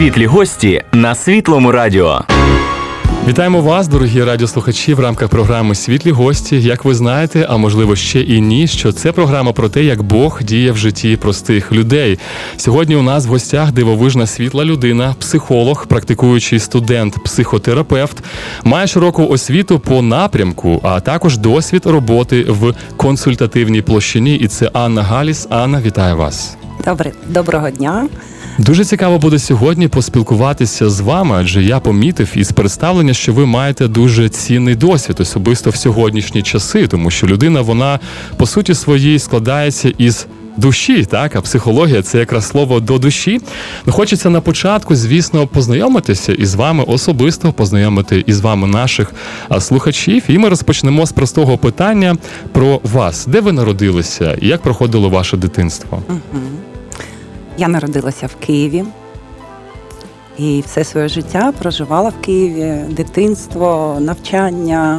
Світлі гості на Світлому радіо. Вітаємо вас, дорогі радіослухачі, в рамках програми «Світлі гості». Як ви знаєте, а можливо ще і ні, що це програма про те, як Бог діє в житті простих людей. Сьогодні у нас в гостях дивовижна світла людина, психолог, практикуючий студент, психотерапевт, має широку освіту по напрямку, а також досвід роботи в консультативній площині. І це Анна Галіс. Анна, вітаю вас. Доброго дня. Дуже цікаво буде сьогодні поспілкуватися з вами, адже я помітив із представлення, що ви маєте дуже цінний досвід, особисто в сьогоднішні часи, тому що людина, вона, по суті своїй, складається із душі, так? А психологія – це якраз слово «до душі». Хочеться на початку, звісно, познайомитися із вами особисто, познайомити із вами наших слухачів. І ми розпочнемо з простого питання про вас. Де ви народилися і як проходило ваше дитинство? Я народилася в Києві і все своє життя проживала в Києві. Дитинство, навчання,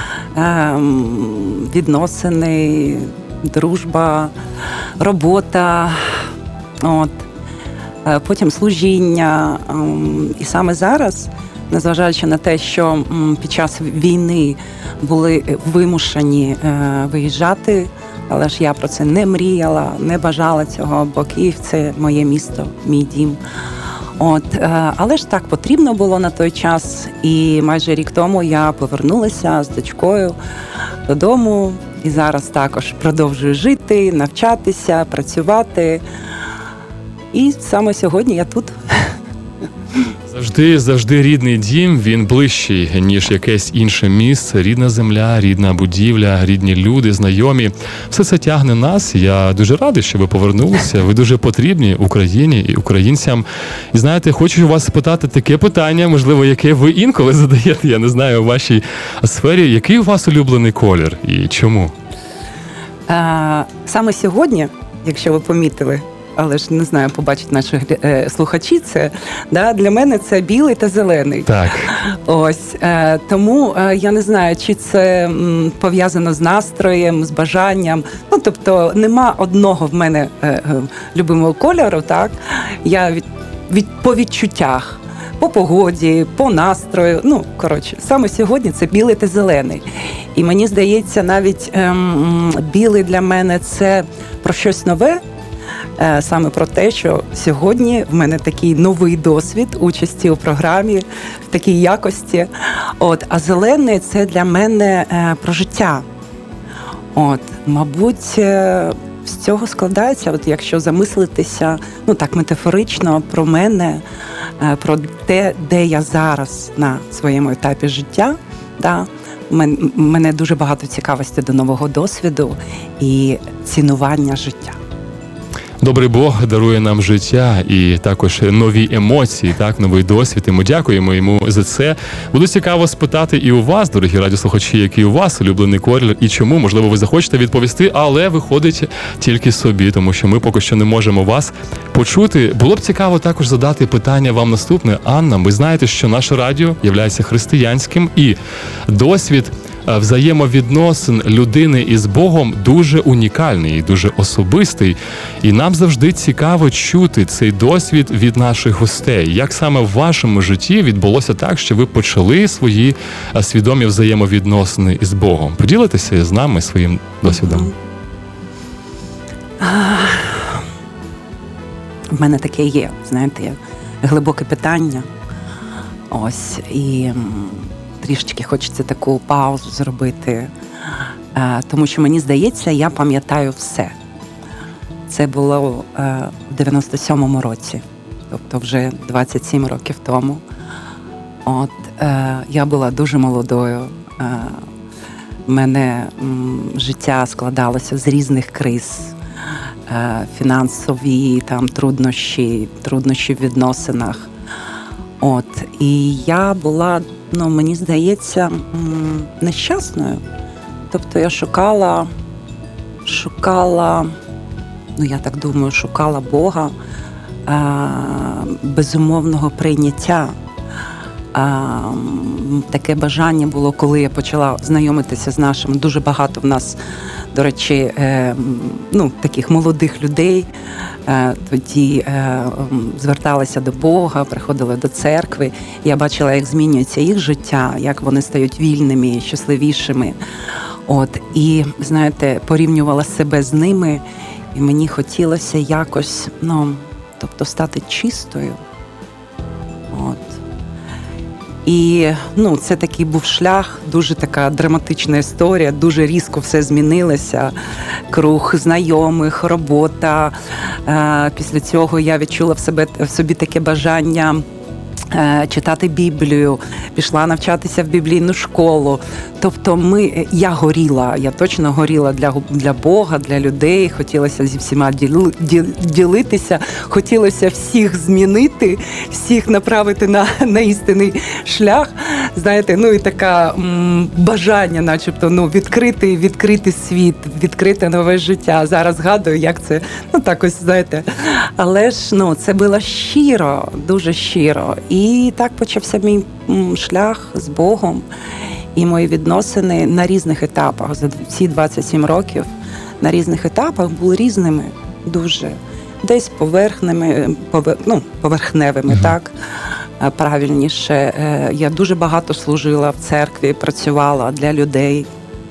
відносини, дружба, робота, потім служіння. І саме зараз, незважаючи на те, що під час війни були вимушені виїжджати, але ж я про це не мріяла, не бажала цього, бо Київ – це моє місто, мій дім. Але ж так потрібно було на той час, і майже рік тому я повернулася з дочкою додому, і зараз також продовжую жити, навчатися, працювати. І саме сьогодні я тут. Завжди рідний дім, він ближчий, ніж якесь інше місце. Рідна земля, рідна будівля, рідні люди, знайомі. Все це тягне нас. Я дуже радий, що ви повернулися. Ви дуже потрібні Україні і українцям. І знаєте, хочу вас спитати таке питання, можливо, яке ви інколи задаєте, я не знаю, у вашій сфері. Який у вас улюблений колір і чому? Саме сьогодні, якщо ви помітили, але ж не знаю, побачать наші слухачі, це для мене це білий та зелений. Так. Тому я не знаю, чи це пов'язано з настроєм, з бажанням. Тобто нема одного в мене любимого кольору, так? Я по відчуттях, по погоді, по настрою. Саме сьогодні це білий та зелений. І мені здається, навіть білий для мене це про щось нове. Саме про те, що сьогодні в мене такий новий досвід участі у програмі в такій якості. А зелений – це для мене про життя. Мабуть, з цього складається, якщо замислитися, так метафорично про мене, про те, де я зараз на своєму етапі життя. Мене дуже багато цікавості до нового досвіду і цінування життя. Добрий Бог дарує нам життя і також нові емоції, новий досвід. І ми дякуємо йому за це. Буду цікаво спитати і у вас, дорогі радіослухачі, який у вас улюблений колір і чому. Можливо, ви захочете відповісти, але виходить тільки собі, тому що ми поки що не можемо вас почути. Було б цікаво також задати питання вам наступне. Анна, ви знаєте, що наше радіо є християнським і досвід взаємовідносин людини із Богом дуже унікальний і дуже особистий. І нам завжди цікаво чути цей досвід від наших гостей. Як саме в вашому житті відбулося так, що ви почали свої свідомі взаємовідносини із Богом? Поділитеся з нами своїм досвідом. В мене таке є, знаєте, глибоке питання. І трішечки хочеться таку паузу зробити, тому що мені здається, я пам'ятаю все. Це було в 97-му році, тобто вже 27 років тому. Я була дуже молодою. В мене життя складалося з різних криз, фінансові, труднощі в відносинах. І я була, мені здається, нещасною. Тобто я шукала, я так думаю, шукала Бога, безумовного прийняття. Таке бажання було, коли я почала знайомитися з нашим, дуже багато в нас, до речі, таких молодих людей, тоді зверталися до Бога, приходили до церкви. Я бачила, як змінюється їх життя, як вони стають вільними, щасливішими. І, знаєте, порівнювала себе з ними, і мені хотілося якось, стати чистою. І, це такий був шлях, дуже така драматична історія, дуже різко все змінилося. Круг знайомих, робота. Після цього я відчула в собі таке бажання читати Біблію, пішла навчатися в біблійну школу. Тобто я точно горіла для Бога, для людей, хотілося зі всіма ділитися, хотілося всіх змінити, всіх направити на істинний шлях. Знаєте, і таке бажання, начебто, відкрити світ, відкрити нове життя. Зараз згадую, як це, так ось, знаєте. Але ж, це було щиро, дуже щиро. І так почався мій шлях з Богом. І мої відносини на різних етапах, за ці 27 років, на різних етапах були різними дуже. Десь поверхневими, так, правильніше. Я дуже багато служила в церкві, працювала для людей.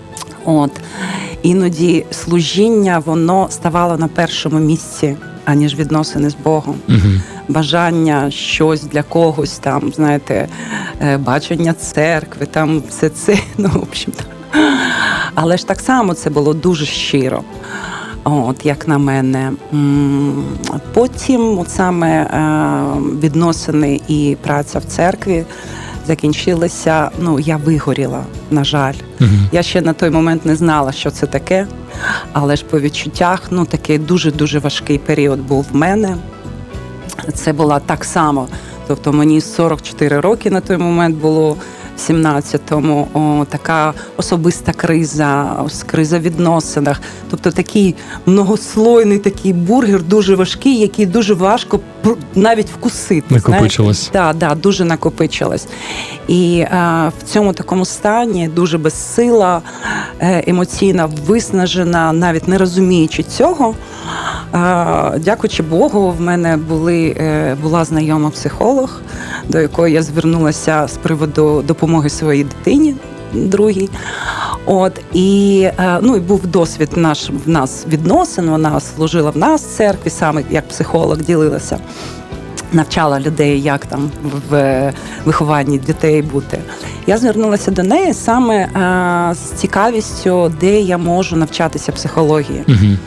Іноді служіння, воно ставало на першому місці, аніж відносини з Богом. Бажання щось для когось, там, знаєте, бачення церкви, там все це, в общем-то. Але ж так само це було дуже щиро, як на мене. Потім саме відносини і праця в церкві закінчилися, я вигоріла, на жаль. Я ще на той момент не знала, що це таке, але ж по відчуттях, такий дуже-дуже важкий період був в мене. Це була так само, тобто мені 44 роки на той момент було, в 17-му, така особиста криза в відносинах. Тобто такий многослойний такий бургер, дуже важкий, який дуже важко навіть вкусити. Накопичилось. Так, дуже накопичилось. І в цьому такому стані, дуже безсила, емоційно виснажена, навіть не розуміючи цього. Дякуючи Богу, в мене була знайома психолог, до якої я звернулася з приводу допомоги своїй дитині, другій. І був досвід в нас відносин, вона служила в нас в церкві, саме як психолог ділилася, навчала людей, як там в вихованні дітей бути. Я звернулася до неї саме з цікавістю, де я можу навчатися психології.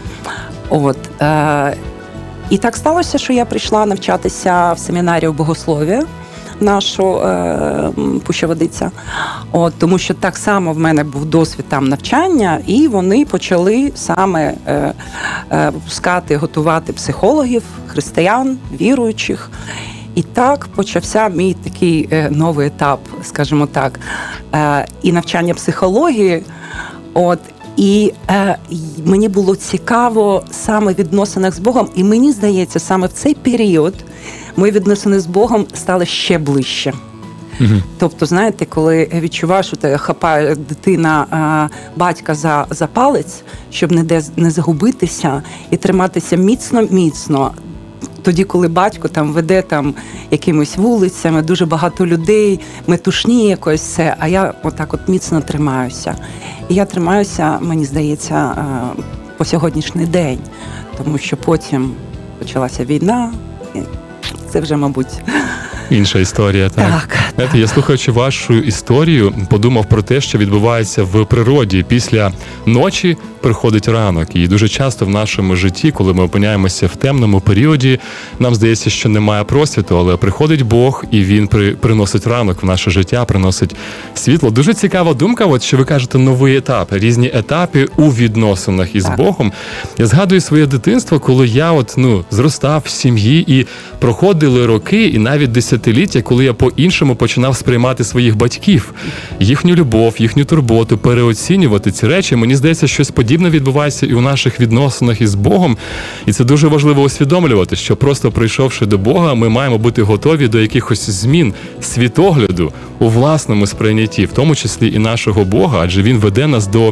І так сталося, що я прийшла навчатися в семінарію богослов'я нашу Пуща-Водиця. Тому що так само в мене був досвід там навчання, і вони почали саме випускати, готувати психологів, християн, віруючих. І так почався мій такий новий етап, скажімо так, і навчання психології. І мені було цікаво саме в відносинах з Богом. І мені здається, саме в цей період мої відносини з Богом стали ще ближче. Тобто, знаєте, коли відчуваєш, що тебе хапає дитина батька за палець, щоб не загубитися і триматися міцно-міцно. Тоді, коли батько там веде там якимись вулицями, дуже багато людей, метушні якось все, а я отак міцно тримаюся. І я тримаюся, мені здається, по сьогоднішній день, тому що потім почалася війна, і це вже, мабуть... Інша історія, так. Знаєте, я, слухаючи вашу історію, подумав про те, що відбувається в природі. Після ночі приходить ранок. І дуже часто в нашому житті, коли ми опиняємося в темному періоді, нам здається, що немає просвіту, але приходить Бог, і Він приносить ранок в наше життя, приносить світло. Дуже цікава думка, що ви кажете, новий етап, різні етапи у відносинах із Богом. Я згадую своє дитинство, коли я зростав в сім'ї, і проходили роки, і навіть десятиліття, коли я по-іншому починав сприймати своїх батьків, їхню любов, їхню турботу, переоцінювати ці речі. Мені здається, щось подібне відбувається і у наших відносинах із Богом. І це дуже важливо усвідомлювати, що просто прийшовши до Бога, ми маємо бути готові до якихось змін світогляду у власному сприйнятті, в тому числі і нашого Бога, адже Він веде нас до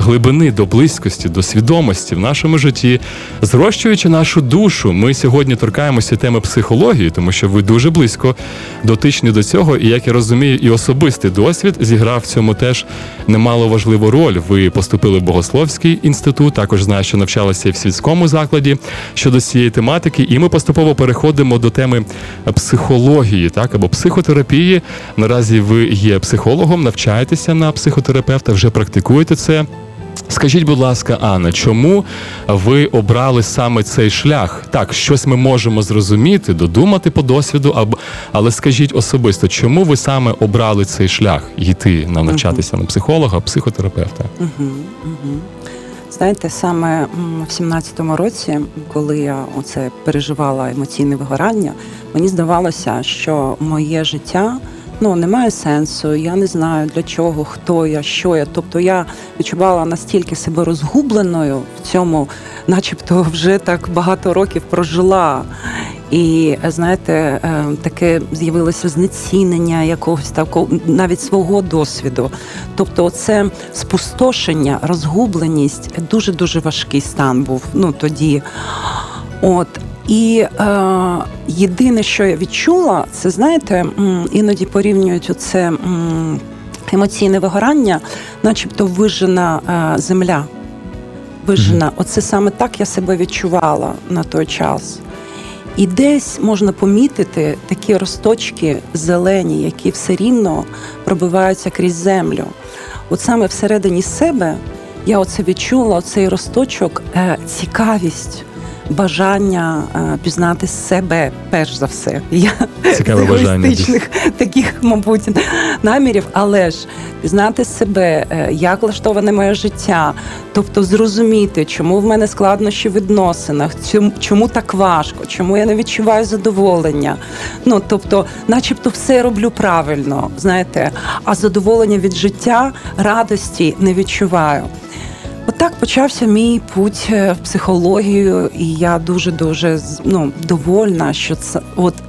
глибини, до близькості, до свідомості в нашому житті, зрощуючи нашу душу. Ми сьогодні торкаємося теми психології, тому що ви дуже близько дотичні до цього, і, як я розумію, і особистий досвід зіграв в цьому теж немало важливу роль. Ви поступили в Богословський інститут, також знаю, що навчалися і в сільському закладі щодо цієї тематики, і ми поступово переходимо до теми психології, так, або психотерапії. Наразі ви є психологом, навчаєтеся на психотерапевта, вже практикуєте це. Скажіть, будь ласка, Анна, чому ви обрали саме цей шлях? Так, щось ми можемо зрозуміти, додумати по досвіду, але скажіть особисто, чому ви саме обрали цей шлях йти навчатися на психолога, психотерапевта? Знаєте, саме в 17-му році, коли я оце переживала емоційне вигорання, мені здавалося, що моє життя немає сенсу, я не знаю для чого, хто я, що я. Тобто я відчувала настільки себе розгубленою в цьому, начебто вже так багато років прожила. І, знаєте, таке з'явилося знецінення якогось такого, навіть свого досвіду. Тобто це спустошення, розгубленість, дуже-дуже важкий стан був тоді. І єдине, що я відчула, це, знаєте, іноді порівнюють оце емоційне вигорання, начебто вижжена земля. Вижжена. Оце саме так я себе відчувала на той час. І десь можна помітити такі росточки зелені, які все рівно пробиваються крізь землю. От саме всередині себе я оце відчула, оцей росточок, цікавість, бажання пізнати себе, перш за все. Я цікаве з егоїстичних таких, мабуть, намірів, але ж пізнати себе, як влаштоване моє життя, тобто зрозуміти, чому в мене складнощі в відносинах, чому так важко, чому я не відчуваю задоволення. Тобто, начебто все роблю правильно, знаєте, а задоволення від життя, радості не відчуваю. Отак почався мій путь в психологію, і я дуже-дуже довольна, що це,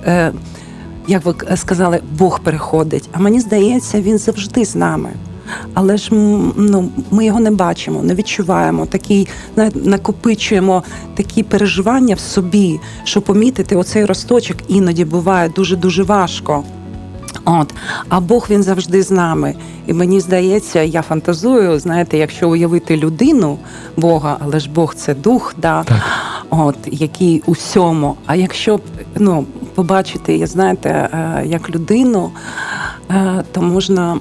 як ви сказали, Бог переходить. А мені здається, Він завжди з нами. Але ж ми його не бачимо, не відчуваємо, накопичуємо такі переживання в собі, що помітити оцей росточок іноді буває дуже-дуже важко. А Бог, Він завжди з нами. І мені здається, я фантазую, знаєте, якщо уявити людину Бога, але ж Бог – це дух, який у всьому. А якщо побачити, знаєте, як людину, то можна...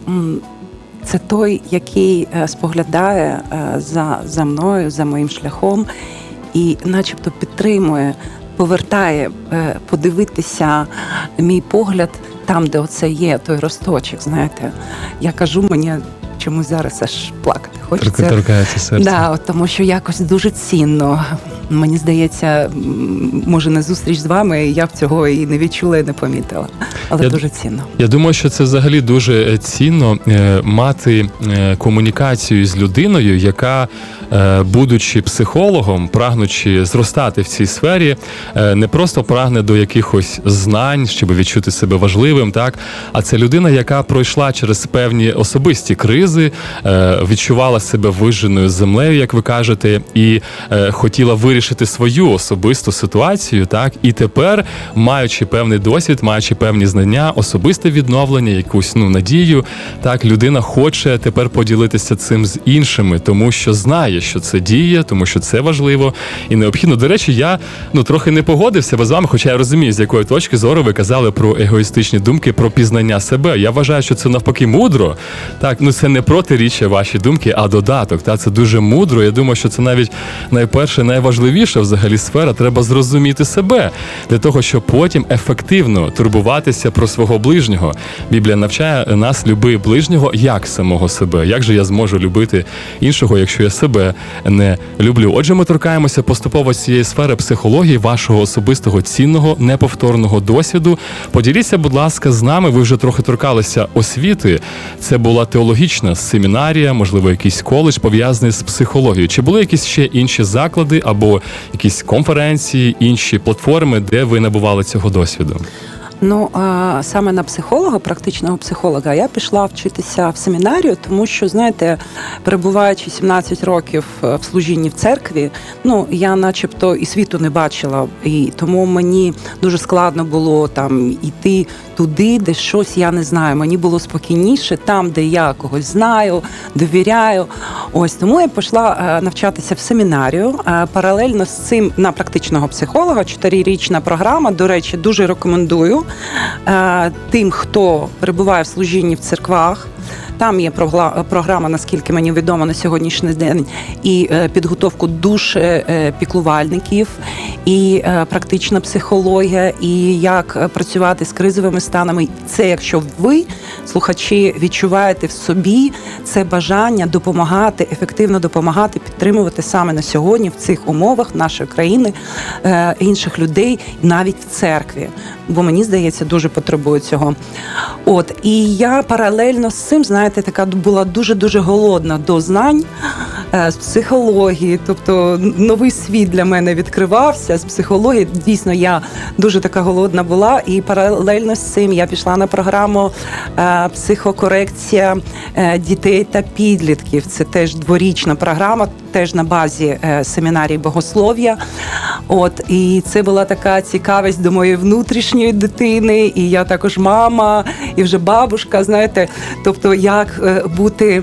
Це той, який споглядає за мною, за моїм шляхом і начебто підтримує, повертає, подивитися мій погляд там, де оце є, той росточок, знаєте. Я кажу, мені чомусь зараз аж плакати хочеться. Торкається серце. Тому що якось дуже цінно. Мені здається, може, на зустріч з вами я б цього і не відчула, і не помітила. Але дуже цінно. Я думаю, що це взагалі дуже цінно мати комунікацію з людиною, яка, будучи психологом, прагнучи зростати в цій сфері, не просто прагне до якихось знань, щоб відчути себе важливим, так? А це людина, яка пройшла через певні особисті кризи, відчувала себе вижженою землею, як ви кажете, і хотіла вирішити свою особисту ситуацію, так? І тепер, маючи певний досвід, маючи певні знання, особисте відновлення, якусь надію, так, людина хоче тепер поділитися цим з іншими, тому що знає, що це діє, тому що це важливо і необхідно. До речі, я трохи не погодився з вами, хоча я розумію, з якої точки зору ви казали про егоїстичні думки, про пізнання себе. Я вважаю, що це навпаки мудро. Так, це не протиріччя ваші думки, а додаток. Так, це дуже мудро. Я думаю, що це навіть найперше, найважливіша взагалі сфера. Треба зрозуміти себе для того, щоб потім ефективно турбуватися про свого ближнього. Біблія навчає нас: люби ближнього як самого себе. Як же я зможу любити іншого, якщо я себе не люблю? Отже, ми торкаємося поступово з цієї сфери психології, вашого особистого, цінного, неповторного досвіду. Поділіться, будь ласка, з нами. Ви вже трохи торкалися освіти. Це була теологічна семінарія, можливо, якийсь коледж, пов'язаний з психологією. Чи були якісь ще інші заклади або якісь конференції, інші платформи, де ви набували цього досвіду? Саме на психолога, практичного психолога, я пішла вчитися в семінарію, тому що, знаєте, перебуваючи 17 років в служінні в церкві, я начебто і світу не бачила, і тому мені дуже складно було там іти туди, де щось я не знаю. Мені було спокійніше там, де я когось знаю, довіряю. Ось тому я пішла навчатися в семінарію. Паралельно з цим на практичного психолога, 4-річна програма, до речі, дуже рекомендую тим, хто перебуває в служінні в церквах. Там є програма, наскільки мені відомо на сьогоднішній день, і підготовку душ піклувальників, і практична психологія, і як працювати з кризовими станами. Це якщо ви, слухачі, відчуваєте в собі це бажання допомагати, ефективно допомагати, підтримувати саме на сьогодні в цих умовах нашої країни інших людей, навіть в церкві. Бо мені здається, дуже потребує цього. І я паралельно з цим, знаєте, така була дуже-дуже голодна до знань з психології, тобто новий світ для мене відкривався з психології. Дійсно, я дуже така голодна була, і паралельно з цим я пішла на програму психокорекція дітей та підлітків. Це теж 2-річна програма, теж на базі семінарії богослов'я. І це була така цікавість до моєї внутрішньої дитини, і я також мама, і вже бабушка, знаєте, тобто як бути,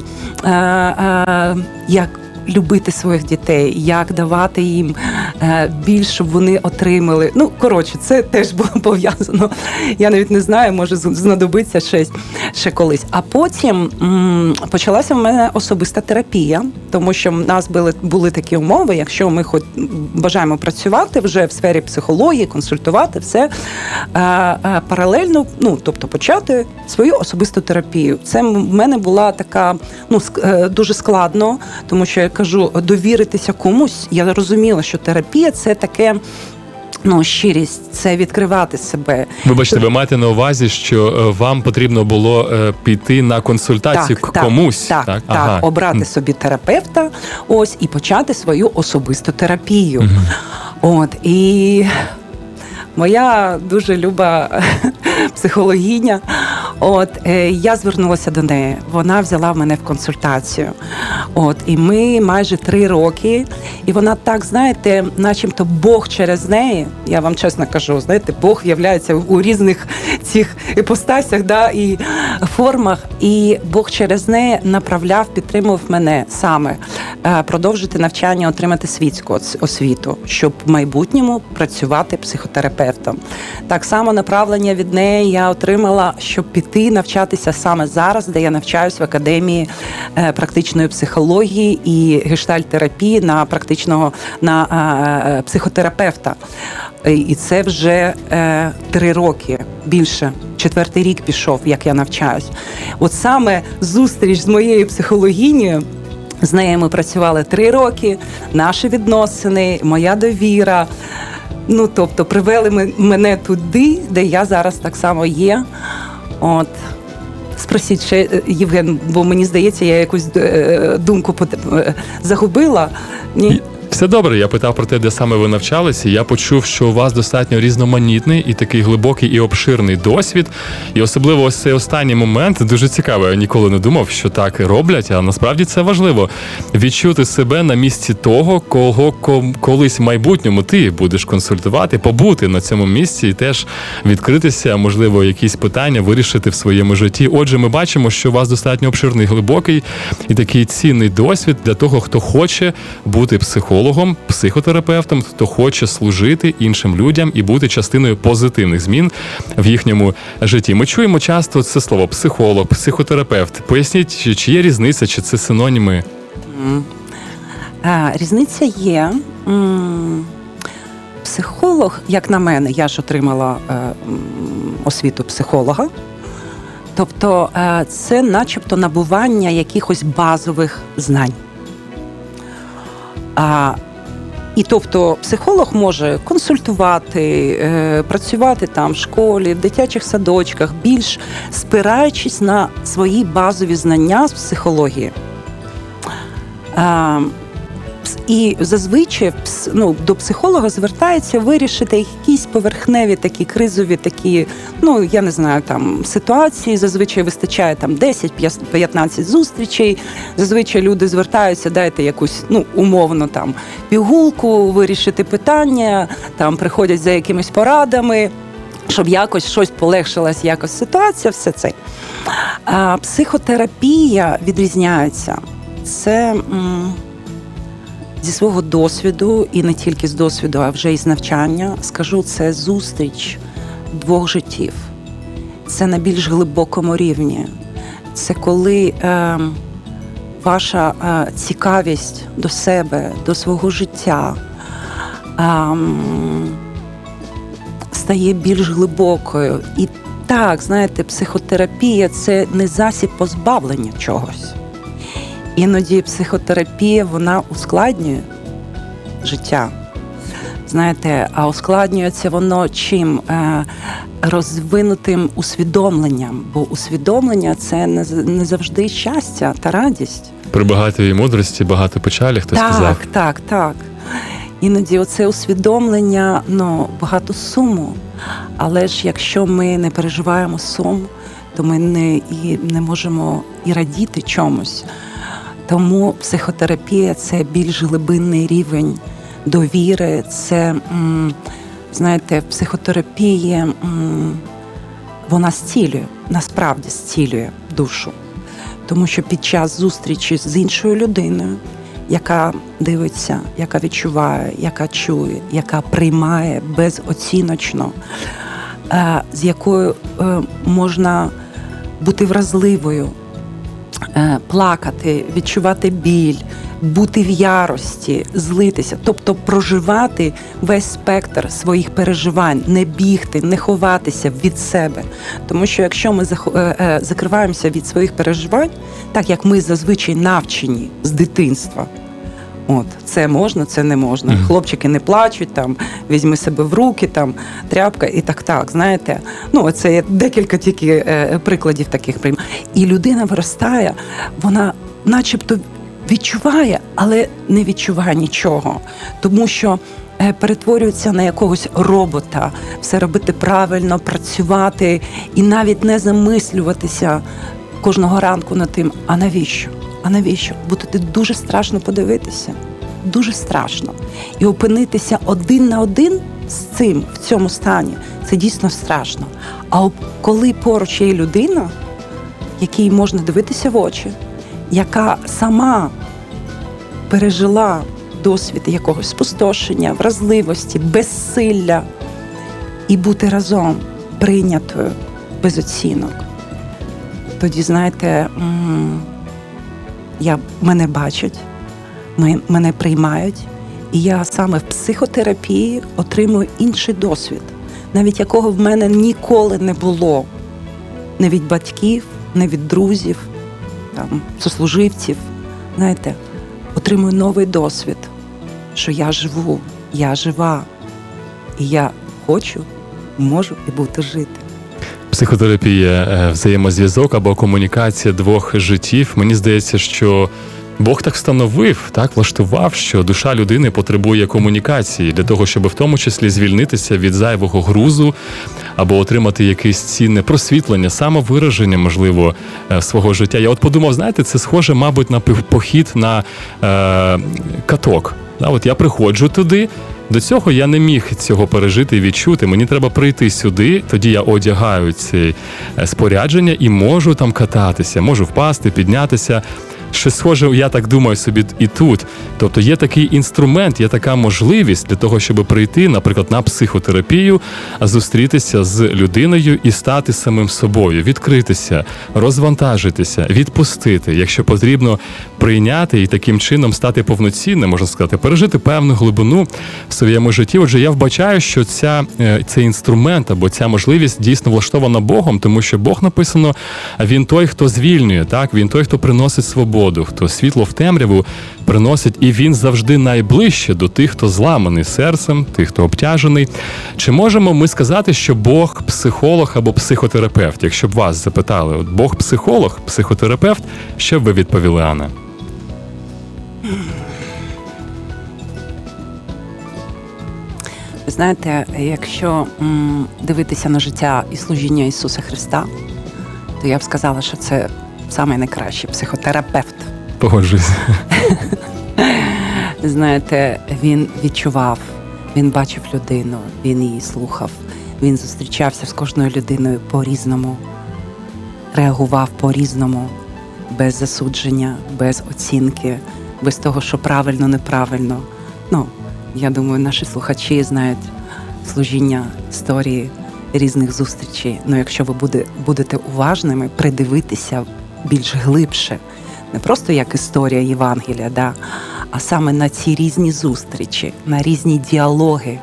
як любити своїх дітей, як давати їм більше, щоб вони отримали. Це теж було пов'язано. Я навіть не знаю, може знадобиться ще колись. А потім почалася в мене особиста терапія, тому що в нас були такі умови, якщо ми хоч бажаємо працювати вже в сфері психології, консультувати, все паралельно, тобто почати свою особисту терапію. Це в мене була така, дуже складно, тому що я кажу, довіритися комусь. Я розуміла, що терапія – це таке, щирість, це відкривати себе. Вибачте, ви маєте на увазі, що вам потрібно було піти на консультацію комусь? Так, обрати собі терапевта, і почати свою особисту терапію. І моя дуже люба психологиня, я звернулася до неї, вона взяла мене в консультацію. І ми майже 3 роки, і вона так, знаєте, начебто Бог через неї, я вам чесно кажу, знаєте, Бог в'являється у різних цих іпостасях, і формах, і Бог через неї направляв, підтримував мене саме продовжити навчання, отримати світську освіту, щоб в майбутньому працювати психотерапевтом. Так само направлення від неї я отримала, щоб піти навчатися саме зараз, де я навчаюсь в Академії практичної психології і гештальт-терапії на психотерапевта. І це вже 3 роки, більше. 4-й рік пішов, як я навчаюсь. Саме зустріч з моєю психологинею, з нею ми працювали 3 роки, наші відносини, моя довіра. Тобто привели мене туди, де я зараз так само є. Спросіть ще, Євген, бо мені здається, я якусь думку загубила. Ні? Все добре, я питав про те, де саме ви навчалися. Я почув, що у вас достатньо різноманітний і такий глибокий і обширний досвід. І особливо ось цей останній момент дуже цікавий. Я ніколи не думав, що так роблять, а насправді це важливо. Відчути себе на місці того, кого колись в майбутньому ти будеш консультувати, побути на цьому місці і теж відкритися, можливо, якісь питання вирішити в своєму житті. Отже, ми бачимо, що у вас достатньо обширний, глибокий і такий цінний досвід для того, хто хоче бути психологом, психотерапевтом, хто хоче служити іншим людям і бути частиною позитивних змін в їхньому житті. Ми чуємо часто це слово психолог, психотерапевт. Поясніть, чи є різниця, чи це синоніми? Різниця є. Психолог, як на мене, я ж отримала освіту психолога. Тобто це начебто набування якихось базових знань. І тобто психолог може консультувати, працювати там в школі, в дитячих садочках, більш спираючись на свої базові знання з психології. І зазвичай до психолога звертаються вирішити якісь поверхневі такі кризові такі, я не знаю, там ситуації. Зазвичай вистачає там 10-15 зустрічей. Зазвичай люди звертаються, дайте якусь умовно там пігулку, вирішити питання, там приходять за якимись порадами, щоб якось щось полегшилась, якось ситуація, все це. А психотерапія відрізняється. Це зі свого досвіду, і не тільки з досвіду, а вже із навчання, скажу, це зустріч двох життів. Це на більш глибокому рівні. Це коли ваша цікавість до себе, до свого життя стає більш глибокою. І так, знаєте, психотерапія – це не засіб позбавлення чогось. Іноді психотерапія, вона ускладнює життя. Знаєте, а ускладнюється воно чим? Розвинутим усвідомленням. Бо усвідомлення – це не завжди щастя та радість. При багатій мудрості багато печалі, хтось сказав. Так. Іноді оце усвідомлення, багато суму. Але ж якщо ми не переживаємо сум, то ми не можемо і радіти чомусь. Тому психотерапія – це більш глибинний рівень довіри. Це, знаєте, в психотерапії вона зцілює, насправді зцілює душу. Тому що під час зустрічі з іншою людиною, яка дивиться, яка відчуває, яка чує, яка приймає безоціночно, з якою можна бути вразливою, плакати, відчувати біль, бути в ярості, злитися, тобто проживати весь спектр своїх переживань, не бігти, не ховатися від себе. Тому що якщо ми закриваємося від своїх переживань, так як ми зазвичай навчені з дитинства, це можна, це не можна. Хлопчики не плачуть, там, візьми себе в руки, там, тряпка і так, знаєте. Це є декілька тільки прикладів таких. І людина виростає, вона начебто відчуває, але не відчуває нічого. Тому що перетворюється на якогось робота, все робити правильно, працювати і навіть не замислюватися кожного ранку над тим, а навіщо? А навіщо? Буде дуже страшно подивитися. Дуже страшно. І опинитися один на один з цим, в цьому стані, це дійсно страшно. А коли поруч є людина, якій можна дивитися в очі, яка сама пережила досвід якогось спустошення, вразливості, безсилля, і бути разом прийнятою без оцінок, тоді, знаєте, мене бачать, мене приймають, і я саме в психотерапії отримую інший досвід, навіть якого в мене ніколи не було. Не від батьків, не від друзів, там, сослуживців. Знаєте, отримую новий досвід, що я живу, я жива, і я хочу, можу і буду жити. Психотерапія, взаємозв'язок або комунікація двох життів. Мені здається, що Бог так встановив, так влаштував, що душа людини потребує комунікації для того, щоб в тому числі звільнитися від зайвого грузу або отримати якесь цінне просвітлення, самовираження, можливо, свого життя. Я подумав, знаєте, це схоже, мабуть, на похід на каток. Я приходжу туди, до цього я не міг цього пережити і відчути. Мені треба прийти сюди, тоді я одягаю ці спорядження і можу там кататися, можу впасти, піднятися. Щось схоже, я так думаю собі і тут. Тобто є такий інструмент, є така можливість для того, щоб прийти, наприклад, на психотерапію, зустрітися з людиною і стати самим собою, відкритися, розвантажитися, відпустити, якщо потрібно, прийняти і таким чином стати повноцінним, можна сказати, пережити певну глибину в своєму житті. Отже, я вбачаю, що цей інструмент або ця можливість дійсно влаштована Богом, тому що Бог, написано, Він той, хто звільнює, так? Він той, хто приносить свободу, хто світло в темряву приносить, і він завжди найближче до тих, хто зламаний серцем, тих, хто обтяжений. Чи можемо ми сказати, що Бог психолог або психотерапевт? Якщо б вас запитали, Бог психолог, психотерапевт, що б ви відповіли, Анна? Знаєте, якщо дивитися на життя і служіння Ісуса Христа, то я б сказала, що це самий найкращий психотерапевт. Погоджуюсь. Знаєте, він відчував, він бачив людину, він її слухав, він зустрічався з кожною людиною по-різному, реагував по-різному, без засудження, без оцінки, без того, що правильно, неправильно. Я думаю, наші слухачі знають служіння, історії різних зустрічей. Якщо ви будете уважними, придивитися більш глибше, не просто як історія Євангелія, а саме на ці різні зустрічі, на різні діалоги.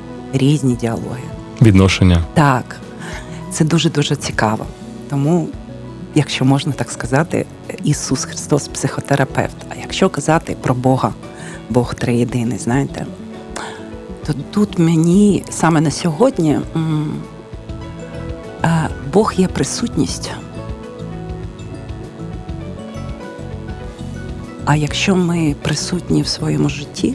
Відношення. Так, це дуже-дуже цікаво. Тому, якщо можна так сказати, Ісус Христос – психотерапевт. А якщо казати про Бога, Бог триєдиний, знаєте, то тут мені саме на сьогодні Бог є присутність. А якщо ми присутні в своєму житті,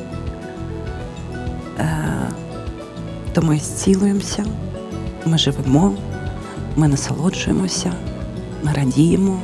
то ми зцілуємося, ми живемо, ми насолоджуємося, ми радіємо.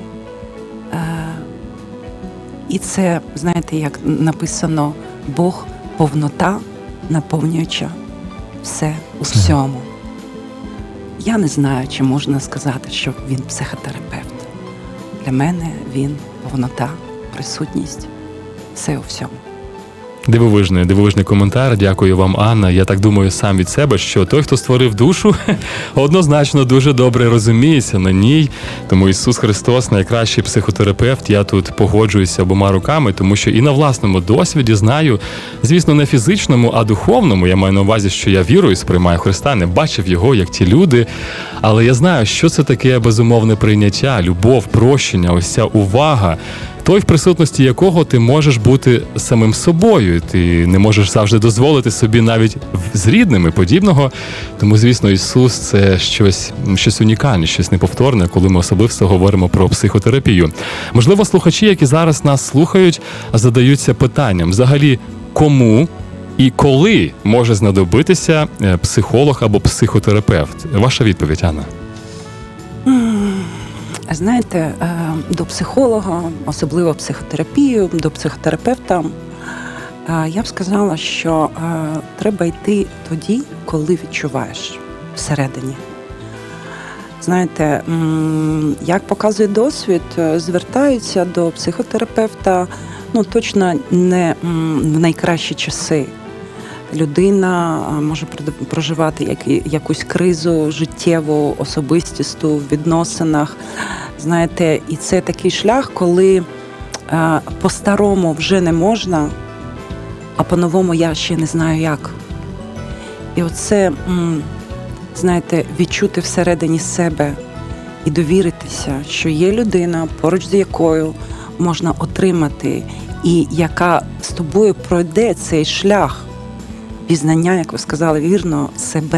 І це, знаєте, як написано, Бог – повнота, наповнююча все у всьому. Я не знаю, чи можна сказати, що він психотерапевт. Для мене він повнота, присутність, все у всьому. Дивовижний коментар. Дякую вам, Анна. Я так думаю сам від себе, що той, хто створив душу, однозначно дуже добре розуміється на ній. Тому Ісус Христос – найкращий психотерапевт. Я тут погоджуюся обома руками, тому що і на власному досвіді знаю, звісно, не фізичному, а духовному. Я маю на увазі, що я вірою сприймаю Христа, не бачив Його, як ті люди. Але я знаю, що це таке безумовне прийняття, любов, прощення, ось ця увага. Той, в присутності якого ти можеш бути самим собою. Ти не можеш завжди дозволити собі навіть з рідними подібного. Тому, звісно, Ісус – це щось унікальне, щось неповторне, коли ми особливо говоримо про психотерапію. Можливо, слухачі, які зараз нас слухають, задаються питанням, взагалі, кому і коли може знадобитися психолог або психотерапевт? Ваша відповідь, Анна. Знаєте, до психолога, особливо психотерапію, до психотерапевта, я б сказала, що треба йти тоді, коли відчуваєш всередині. Знаєте, як показує досвід, звертаються до психотерапевта, точно не в найкращі часи. Людина може проживати якусь кризу життєву, особистісту в відносинах. Знаєте, і це такий шлях, коли по-старому вже не можна, а по-новому я ще не знаю як. І оце, знаєте, відчути всередині себе і довіритися, що є людина, поруч з якою можна отримати, і яка з тобою пройде цей шлях пізнання, як ви сказали вірно,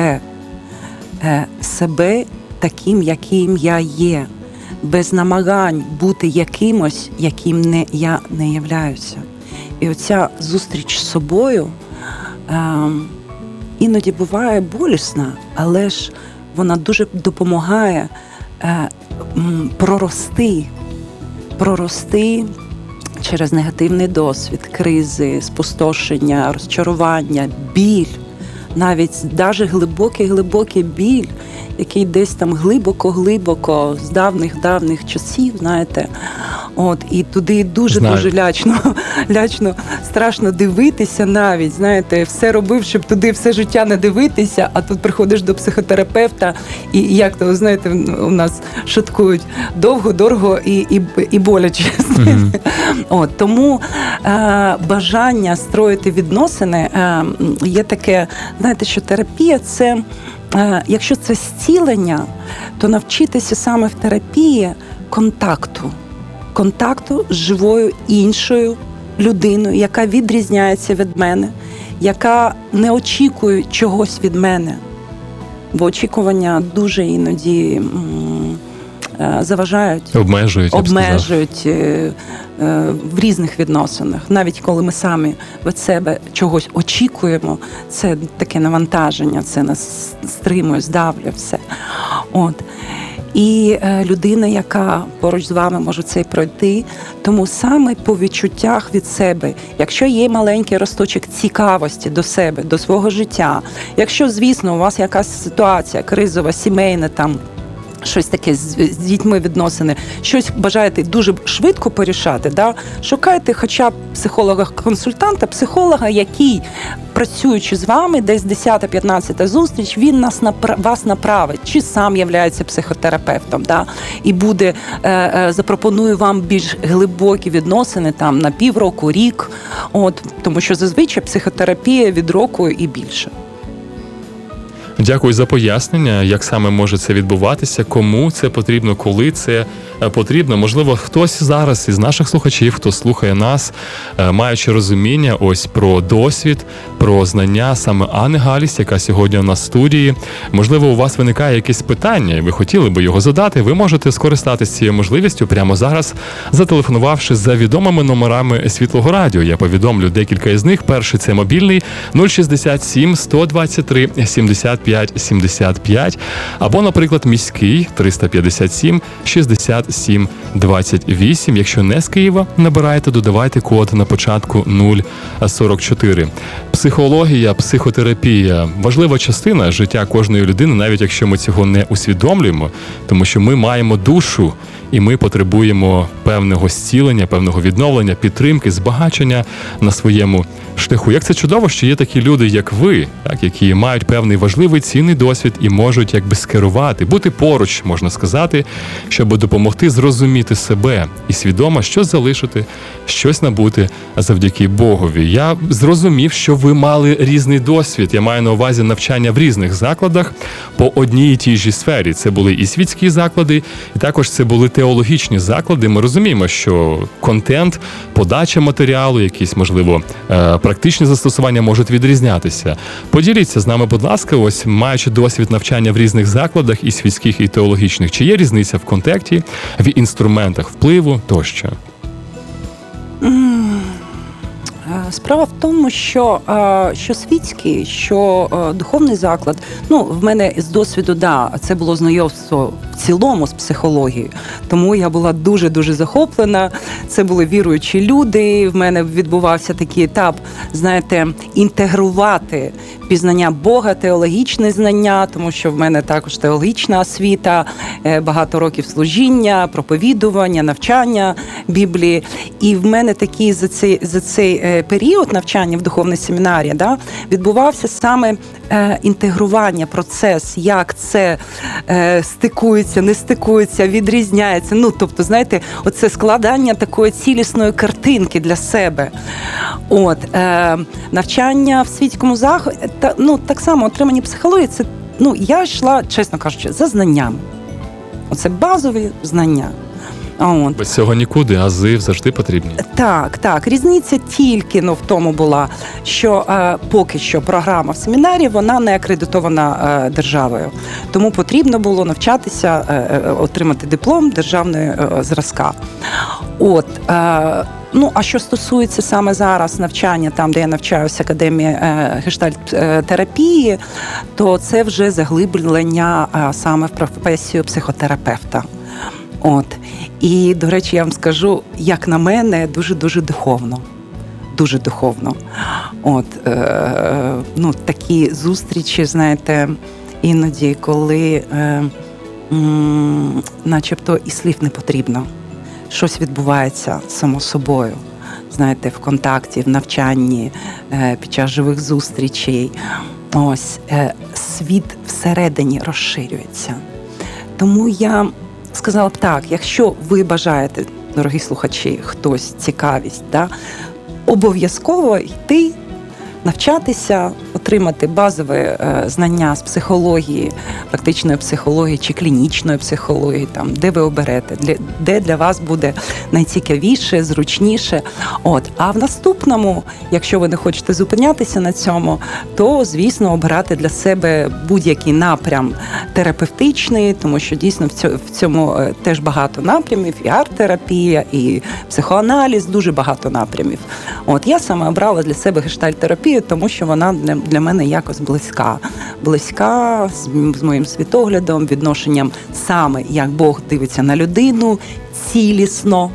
себе таким, яким я є, без намагань бути якимось, яким я не являюся. І оця зустріч з собою іноді буває болісна, але ж вона дуже допомагає прорости через негативний досвід, кризи, спустошення, розчарування, біль, навіть глибокий біль, який десь там глибоко з давних часів, знаєте. І туди дуже лячно, страшно дивитися навіть, знаєте, все робив, щоб туди все життя не дивитися, а тут приходиш до психотерапевта і як то, знаєте, у нас шуткують довго, дорого і боляче. Mm-hmm. Тому бажання строїти відносини є таке, знаєте, що терапія – це, якщо це зцілення, то навчитися саме в терапії контакту з живою іншою людиною, яка відрізняється від мене, яка не очікує чогось від мене. Бо очікування дуже іноді заважають, обмежують, в різних відносинах. Навіть коли ми самі від себе чогось очікуємо, це таке навантаження, це нас стримує, здавлює все. От. І людина, яка поруч з вами може це пройти, тому саме по відчуттях від себе, якщо є маленький росточок цікавості до себе, до свого життя, якщо, звісно, у вас якась ситуація кризова, сімейна, там, щось таке з дітьми відносини, щось бажаєте дуже швидко порішати, да? Шукайте хоча б психолога-консультанта, психолога, який, працюючи з вами, десь 10-15 зустріч, він вас направить, чи сам являється психотерапевтом, да? І буде, запропонує вам більш глибокі відносини там, на півроку, рік, от, тому що зазвичай психотерапія від року і більше. Дякую за пояснення, як саме може це відбуватися, кому це потрібно, коли це потрібно. Можливо, хтось зараз із наших слухачів, хто слухає нас, маючи розуміння ось про досвід, про знання саме Анни Галіс, яка сьогодні у нас в студії. Можливо, у вас виникає якесь питання, і ви хотіли би його задати. Ви можете скористатися цією можливістю прямо зараз, зателефонувавши за відомими номерами Світлого Радіо. Я повідомлю декілька із них. Перший – це мобільний 067 123 75 75, або, наприклад, міський 357 67 28. Якщо не з Києва, набираєте, додавайте код на початку 044. Психологія, психотерапія – важлива частина життя кожної людини, навіть якщо ми цього не усвідомлюємо, тому що ми маємо душу, і ми потребуємо певного зцілення, певного відновлення, підтримки, збагачення на своєму шляху. Як це чудово, що є такі люди, як ви, так, які мають певний важливий, цінний досвід і можуть якби скерувати, бути поруч, можна сказати, щоб допомогти зрозуміти себе і свідомо щось залишити, щось набути завдяки Богові. Я зрозумів, що ви мали різний досвід. Я маю на увазі навчання в різних закладах по одній і тій ж сфері. Це були і світські заклади, і також це були теологічні заклади. Ми розуміємо, що контент, подача матеріалу, якісь, можливо, практичні застосування можуть відрізнятися. Поділіться з нами, будь ласка, ось маючи досвід навчання в різних закладах, і світських, і теологічних, чи є різниця в контексті, в інструментах впливу тощо? Справа в тому, що світський, що духовний заклад, в мене з досвіду, це було знайомство в цілому з психологією, тому я була дуже-дуже захоплена, це були віруючі люди, в мене відбувався такий етап, знаєте, інтегрувати пізнання Бога, теологічне знання, тому що в мене також теологічна освіта, багато років служіння, проповідування, навчання Біблії, і в мене такий за цей період навчання в духовній семінарії, відбувався саме інтегрування, процес, як це стикується, не стикується, відрізняється. Тобто, знаєте, оце складання такої цілісної картинки для себе. Навчання в світському заході, так само отримання психології, це, я йшла, чесно кажучи, за знанням. Оце базові знання. Без цього нікуди, ази завжди потрібні. Так. Різниця тільки в тому була, що поки що програма в семінарі, вона не акредитована державою. Тому потрібно було навчатися, отримати диплом державної зразка. А що стосується саме зараз навчання, там, де я навчаюся, Академії гештальт-терапії, то це вже заглиблення саме в професію психотерапевта. І, до речі, я вам скажу, як на мене, дуже-дуже духовно. Дуже духовно. Такі зустрічі, знаєте, іноді, коли начебто і слів не потрібно. Щось відбувається само собою. Знаєте, в контакті, в навчанні, під час живих зустрічей. Світ всередині розширюється. Тому я сказала б так, якщо ви бажаєте, дорогі слухачі, хтось цікавість, обов'язково йти навчатися, отримати базові знання з психології, практичної психології чи клінічної психології, там, де ви оберете, де для вас буде найцікавіше, зручніше. А в наступному, якщо ви не хочете зупинятися на цьому, то, звісно, обирати для себе будь-який напрям терапевтичний, тому що дійсно в цьому теж багато напрямів, і арт-терапія, і психоаналіз, дуже багато напрямів. Я саме обрала для себе гештальт-терапію, тому що вона для мене якось близька з моїм світоглядом, відношенням саме, як Бог дивиться на людину, цілісно,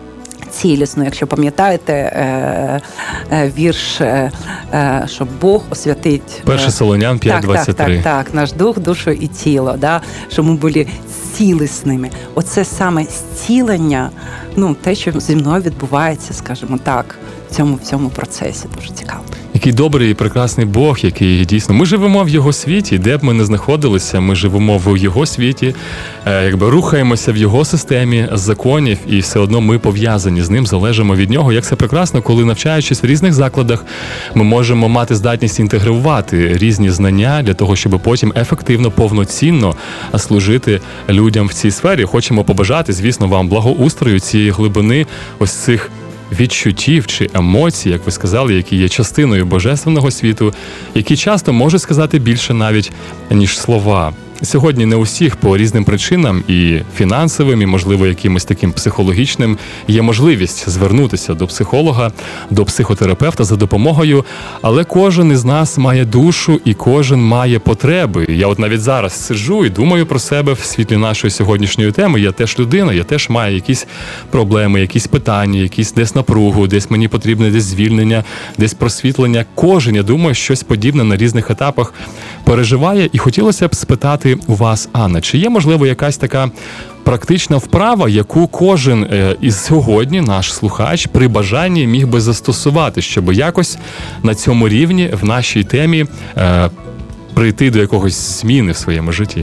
якщо пам'ятаєте вірш, що Бог освятить... 1 Солонян 5:23. Так, наш дух, душу і тіло, да? Щоб ми були цілісними. Оце саме зцілення, те, що зі мною відбувається, скажімо так, в цьому процесі. Дуже цікаво. Який добрий і прекрасний Бог, який дійсно... Ми живемо в Його світі, де б ми не знаходилися, ми живемо в Його світі, рухаємося в Його системі законів, і все одно ми пов'язані з Ним, залежимо від Нього. Як це прекрасно, коли, навчаючись в різних закладах, ми можемо мати здатність інтегрувати різні знання для того, щоб потім ефективно, повноцінно служити людям в цій сфері. Хочемо побажати, звісно, вам благоустрою цієї глибини, ось цих відчуттів чи емоцій, як ви сказали, які є частиною божественного світу, які часто можуть сказати більше навіть, ніж слова. Сьогодні не у всіх по різним причинам, і фінансовим, і, можливо, якимось таким психологічним, є можливість звернутися до психолога, до психотерапевта за допомогою, але кожен із нас має душу і кожен має потреби. Я навіть зараз сиджу і думаю про себе в світлі нашої сьогоднішньої теми. Я теж людина, я теж маю якісь проблеми, якісь питання, якісь десь напругу, десь мені потрібне десь звільнення, десь просвітлення. Кожен, я думаю, щось подібне на різних етапах переживає. І хотілося б спитати у вас, Анна, чи є, можливо, якась така практична вправа, яку кожен із сьогодні, наш слухач, при бажанні міг би застосувати, щоб якось на цьому рівні, в нашій темі, прийти до якогось зміни в своєму житті?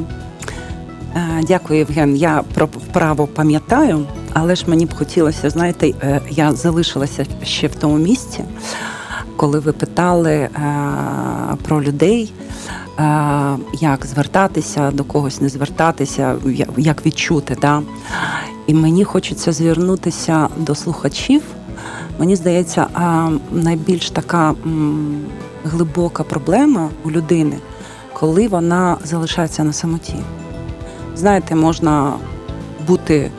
Дякую, Євген. Я про вправу пам'ятаю, але ж мені б хотілося, знаєте, я залишилася ще в тому місці, коли ви питали про людей, як звертатися, до когось не звертатися, як відчути. Да? І мені хочеться звернутися до слухачів. Мені здається, найбільш така глибока проблема у людини, коли вона залишається на самоті. Знаєте, можна бути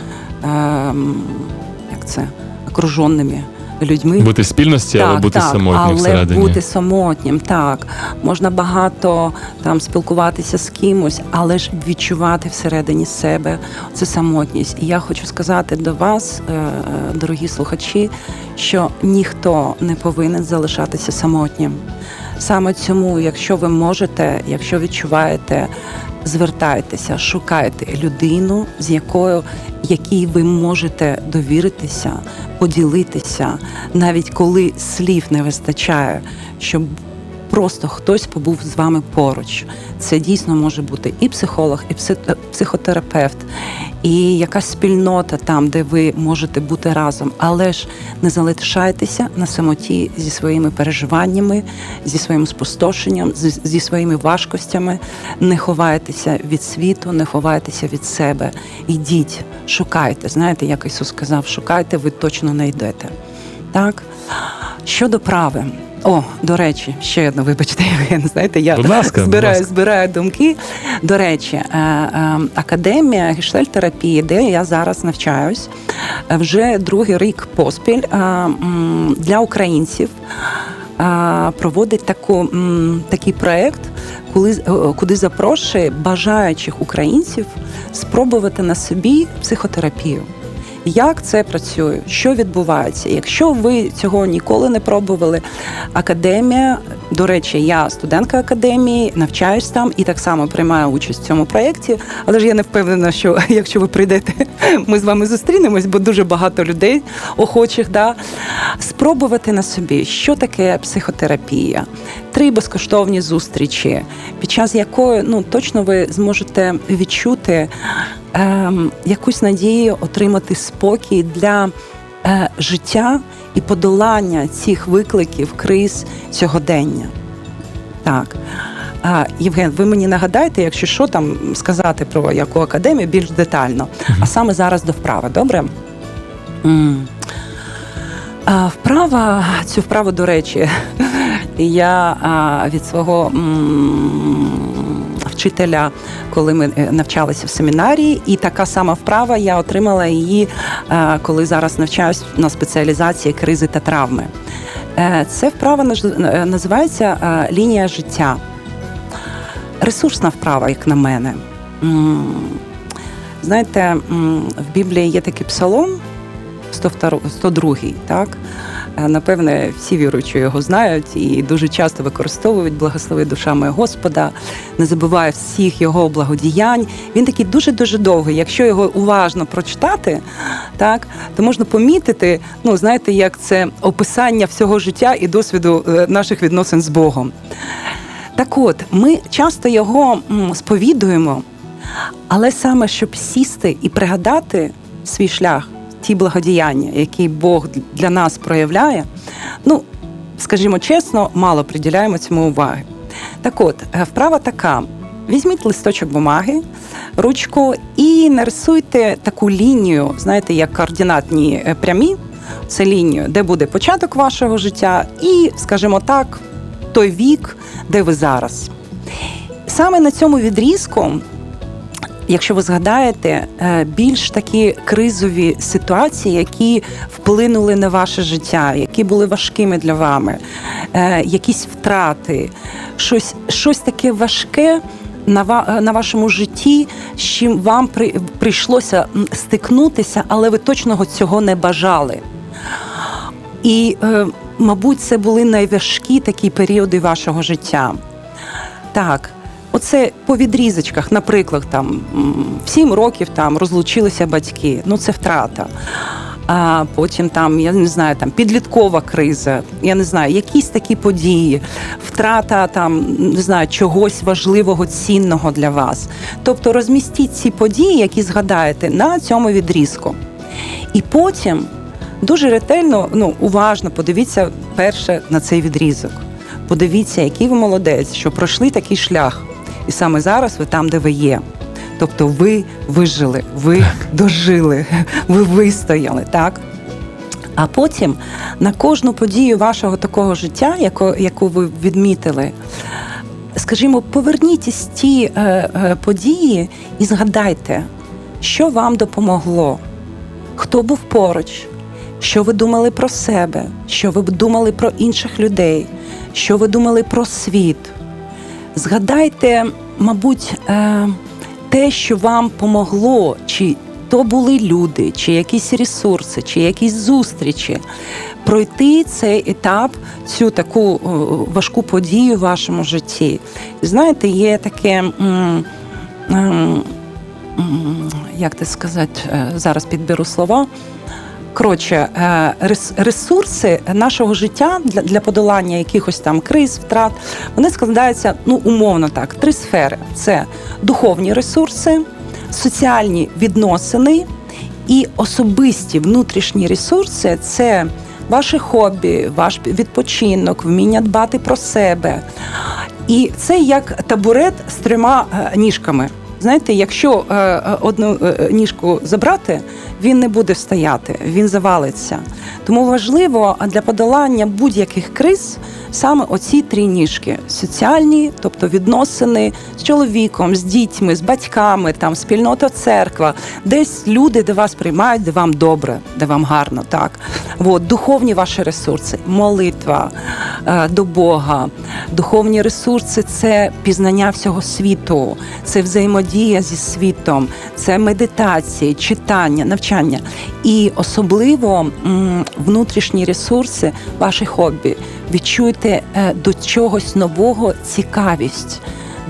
окруженими людьми. Бути в спільності, але бути самотнім всередині. Але бути самотнім, так. Можна багато спілкуватися з кимось, але ж відчувати всередині себе цю самотність. І я хочу сказати до вас, дорогі слухачі, що ніхто не повинен залишатися самотнім. Саме цьому, якщо ви можете, якщо відчуваєте, звертайтеся, шукайте людину, якій ви можете довіритися, поділитися, навіть коли слів не вистачає, щоб просто хтось побув з вами поруч. Це дійсно може бути і психолог, і психотерапевт, і якась спільнота там, де ви можете бути разом. Але ж не залишайтеся на самоті зі своїми переживаннями, зі своїм спустошенням, зі своїми важкостями. Не ховайтеся від світу, не ховайтеся від себе. Ідіть, шукайте. Знаєте, як Ісус сказав, шукайте, ви точно знайдете. Так? Щодо прави. До речі, ще одне, вибачте, Євген, знаєте, я збираю думки. До речі, Академія гештальт-терапії, де я зараз навчаюсь, вже другий рік поспіль для українців проводить такий проєкт, куди запрошує бажаючих українців спробувати на собі психотерапію. Як це працює? Що відбувається? Якщо ви цього ніколи не пробували, академія, до речі, я студентка академії, навчаюсь там і так само приймаю участь в цьому проєкті, але ж я не впевнена, що якщо ви прийдете, ми з вами зустрінемось, бо дуже багато людей охочих, спробувати на собі, що таке психотерапія. 3 безкоштовні зустрічі, під час якої, точно ви зможете відчути якусь надію, отримати спокій для життя і подолання цих викликів, криз сьогодення. Так. Євген, ви мені нагадаєте, якщо що, там сказати про яку академію більш детально. А саме зараз до вправи, добре? Цю вправу, до речі, я від свого вчителя, коли ми навчалися в семінарії, і така сама вправа, я отримала її, коли зараз навчаюсь на спеціалізації кризи та травми. Ця вправа називається «Лінія життя». Ресурсна вправа, як на мене. Знаєте, в Біблії є такий псалом, 102-й, так? Напевне, всі віруючі його знають і дуже часто використовують «Благослови душа моя Господа», не забуває всіх його благодіянь. Він такий дуже-дуже довгий. Якщо його уважно прочитати, так, то можна помітити, знаєте, як це описання всього життя і досвіду наших відносин з Богом. Так от, ми часто його сповідуємо, але саме, щоб сісти і пригадати свій шлях, ті благодіяння, які Бог для нас проявляє, скажімо чесно, мало приділяємо цьому уваги. Так от, вправа така. Візьміть листочок бумаги, ручку і нарисуйте таку лінію, знаєте, як координатні прямі, це лінію, де буде початок вашого життя і, скажімо так, той вік, де ви зараз. Саме на цьому відрізку, якщо ви згадаєте, більш такі кризові ситуації, які вплинули на ваше життя, які були важкими для вами, якісь втрати, щось таке важке на вашому житті, з чим вам прийшлося стикнутися, але ви точно цього не бажали. І, мабуть, це були найважкі такі періоди вашого життя. Так, оце по відрізочках, наприклад, в 7 років розлучилися батьки, це втрата. А потім я не знаю, підліткова криза, я не знаю, якісь такі події, втрата не знаю, чогось важливого, цінного для вас. Тобто розмістіть ці події, які згадаєте, на цьому відрізку. І потім дуже ретельно, уважно подивіться перше на цей відрізок. Подивіться, який ви молодець, що пройшли такий шлях. І саме зараз ви там, де ви є. Тобто ви вижили, ви дожили, ви вистояли, так? А потім на кожну подію вашого такого життя, яку ви відмітили, скажімо, поверніться ті події і згадайте, що вам допомогло, хто був поруч, що ви думали про себе, що ви думали про інших людей, що ви думали про світ. Згадайте, мабуть, те, що вам помогло, чи то були люди, чи якісь ресурси, чи якісь зустрічі, пройти цей етап, цю таку важку подію в вашому житті. Знаєте, є таке, як це сказати, зараз підберу слова, коротше, ресурси нашого життя для подолання якихось криз, втрат, вони складаються, умовно так, 3 сфери. Це духовні ресурси, соціальні відносини і особисті внутрішні ресурси – це ваші хобі, ваш відпочинок, вміння дбати про себе. І це як табурет з 3 ніжками. Знаєте, якщо одну ніжку забрати, він не буде стояти, він завалиться. Тому важливо для подолання будь-яких криз саме оці 3 ніжки. Соціальні, тобто відносини з чоловіком, з дітьми, з батьками, спільнота, церква. Десь люди, де вас приймають, де вам добре, де вам гарно, так. Духовні ваші ресурси, молитва до Бога. Духовні ресурси – це пізнання всього світу, це взаємодія зі світом, це медитації, читання, навчання. І особливо внутрішні ресурси, ваші хобі. Відчуйте до чогось нового цікавість,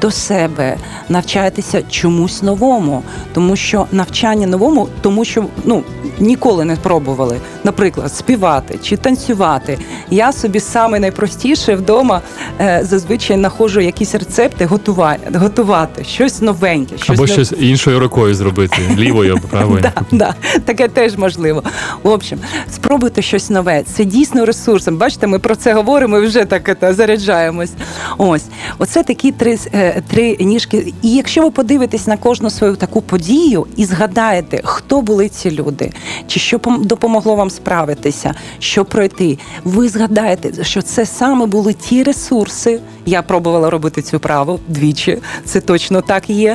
до себе, навчаєтеся чомусь новому, тому що навчання новому, тому що ніколи не пробували, наприклад, співати чи танцювати. Я собі саме найпростіше вдома зазвичай знаходжу якісь рецепти готувати щось новеньке. Або щось іншою рукою зробити, лівою або правою. Так, таке теж можливо. В общем, спробуйте щось нове. Це дійсно ресурсом. Бачите, ми про це говоримо і вже так заряджаємось. Оце такі три ніжки. І якщо ви подивитесь на кожну свою таку подію і згадаєте, хто були ці люди, чи що допомогло вам справитися, що пройти, ви згадаєте, що це саме були ті ресурси. Я пробувала робити цю вправу двічі, це точно так є.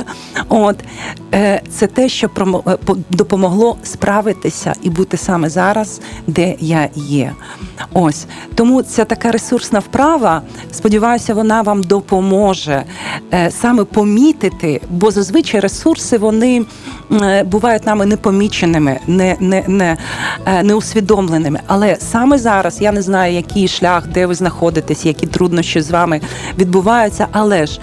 Це те, що допомогло справитися і бути саме зараз, де я є. Тому ця така ресурсна вправа, сподіваюся, вона вам допоможе саме помітити, бо зазвичай ресурси, вони бувають нами непоміченими, неусвідомленими. Але саме зараз, я не знаю, який шлях, де ви знаходитесь, які труднощі з вами відбуваються, але ж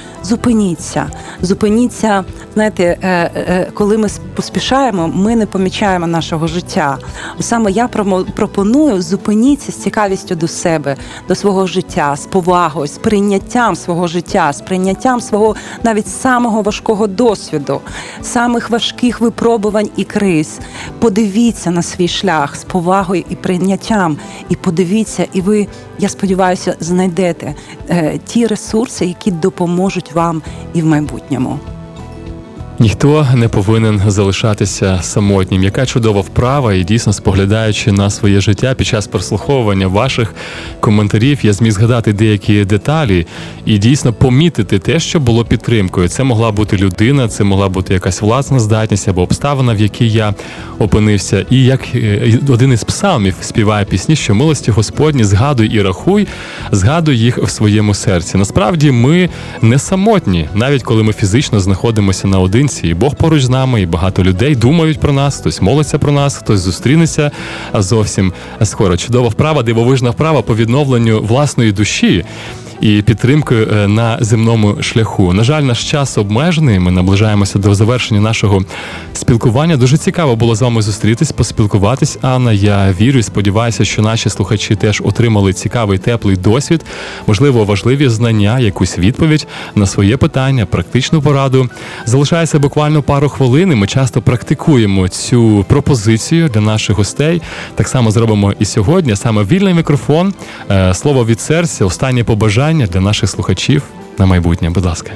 зупиніться, знаєте, коли ми поспішаємо, ми не помічаємо нашого життя. Саме я пропоную зупиніться з цікавістю до себе, до свого життя, з повагою, з прийняттям свого життя, з прийняттям свого навіть самого важкого досвіду, самих важких випробувань і криз. Подивіться на свій шлях з повагою і прийняттям, і подивіться, і ви, я сподіваюся, знайдете ті ресурси, які допоможуть вам і в майбутньому. Ніхто не повинен залишатися самотнім. Яка чудова вправа, і дійсно, споглядаючи на своє життя під час прослуховування ваших коментарів, я зміг згадати деякі деталі і дійсно помітити те, що було підтримкою. Це могла бути людина, це могла бути якась власна здатність або обставина, в якій я опинився. І як один із псалмів співає пісні, що милості Господні згадуй і рахуй, згадуй їх в своєму серці. Насправді ми не самотні, навіть коли ми фізично знаходимося наодинці. І Бог поруч з нами, і багато людей думають про нас, хтось молиться про нас, хтось зустрінеться зовсім скоро. Чудова вправа, дивовижна вправа по відновленню власної душі і підтримкою на земному шляху. На жаль, наш час обмежений, ми наближаємося до завершення нашого спілкування. Дуже цікаво було з вами зустрітись, поспілкуватись, Анна. Я вірю і сподіваюся, що наші слухачі теж отримали цікавий, теплий досвід, можливо, важливі знання, якусь відповідь на своє питання, практичну пораду. Залишається буквально пару хвилин, і ми часто практикуємо цю пропозицію для наших гостей. Так само зробимо і сьогодні. Саме вільний мікрофон, слово від серця, останнє побажання для наших слухачів на майбутнє. Будь ласка.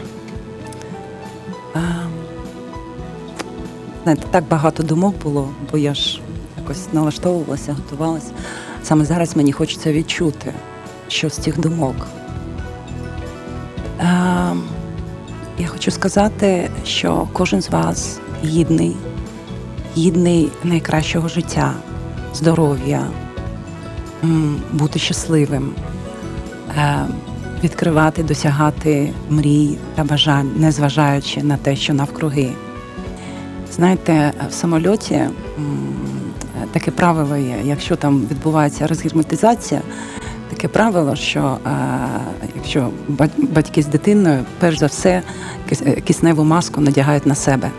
Знаєте, так багато думок було, бо я ж якось налаштовувалася, готувалася. Саме зараз мені хочеться відчути, що з цих думок. Я хочу сказати, що кожен з вас гідний найкращого життя, здоров'я, бути щасливим, відкривати, досягати мрій та бажань, незважаючи на те, що навкруги. Знаєте, в самольоті таке правило є, якщо там відбувається розгерметизація, таке правило, що якщо батьки з дитиною, перш за все, кисневу маску надягають на себе,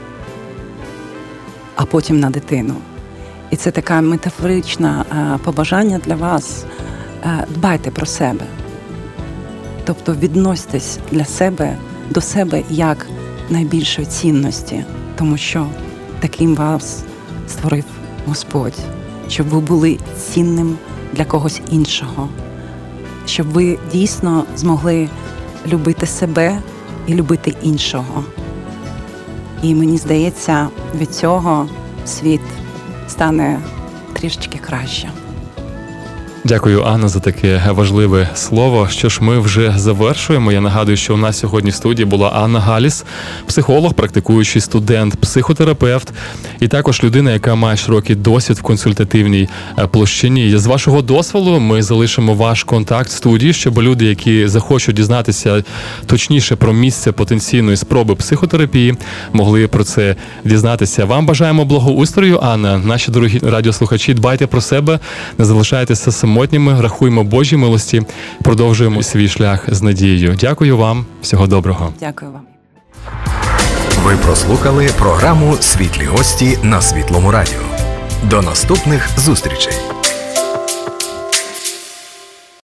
а потім на дитину. І це таке метафоричне побажання для вас. Дбайте про себе. Тобто відносьтесь до себе як найбільшої цінності, тому що таким вас створив Господь, щоб ви були цінним для когось іншого, щоб ви дійсно змогли любити себе і любити іншого. І мені здається, від цього світ стане трішечки краще. Дякую, Анна, за таке важливе слово. Що ж, ми вже завершуємо. Я нагадую, що у нас сьогодні в студії була Анна Галіс, психолог, практикуючий студент, психотерапевт і також людина, яка має широкий досвід в консультативній площині. З вашого дозволу ми залишимо ваш контакт в студії, щоб люди, які захочуть дізнатися точніше про місце потенційної спроби психотерапії, могли про це дізнатися. Вам бажаємо благоустрою, Анна. Наші дорогі радіослухачі, дбайте про себе, не залишайтеся самотніми, рахуємо Божі милості, продовжуємо свій шлях з надією. Дякую вам, всього доброго. Дякую вам. Ви прослухали програму «Світлі гості» на Світлому радіо. До наступних зустрічей!